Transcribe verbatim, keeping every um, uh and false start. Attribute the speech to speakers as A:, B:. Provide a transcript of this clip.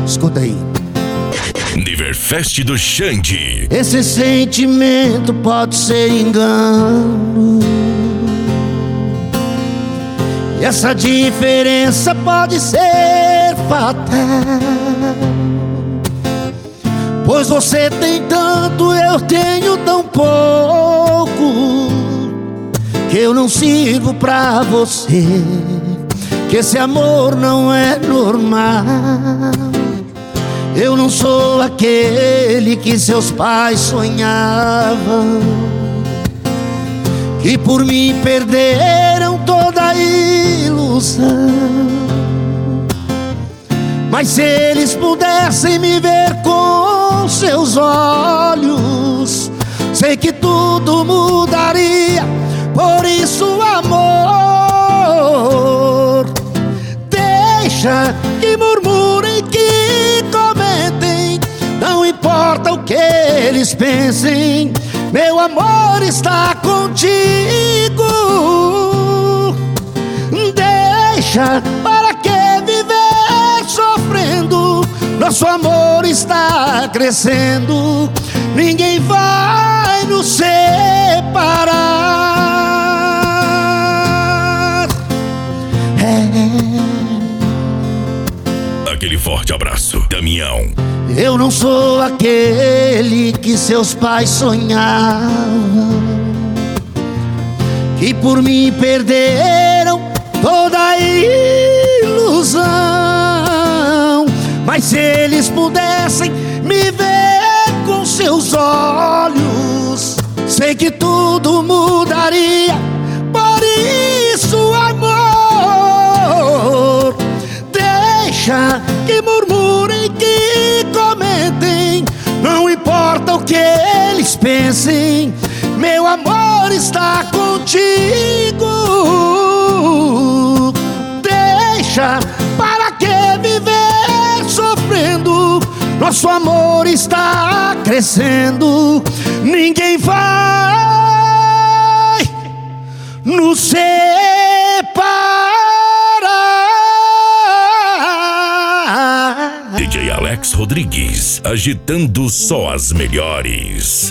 A: Escuta aí.
B: Niverfest do Xande.
A: Esse sentimento pode ser engano, e essa diferença pode ser fatal. Pois você tem tanto, eu tenho tão pouco, que eu não sirvo pra você, que esse amor não é normal. Eu não sou aquele que seus pais sonhavam, que por mim perderam toda a ilusão. Mas se eles pudessem me ver com seus olhos, sei que tudo mudaria. Por isso, amor, deixa que murmurem, que comentem, não importa o que eles pensem, meu amor está contigo. Deixa, para que viver sofrendo? Nosso amor está crescendo, ninguém vai nos separar. É.
B: Aquele forte abraço, Damião.
A: Eu não sou aquele que seus pais sonhavam, que por mim perderam toda a ilusão. Mas se eles pudessem me ver com seus olhos, sei que tudo mudaria. Por isso, amor, deixa que murmurem, que comentem, não importa o que eles pensem, meu amor está contigo. Deixa, para que viver sofrendo? Nosso amor está crescendo, ninguém vai nos separar.
B: D J Alex Rodrigues, agitando só as melhores.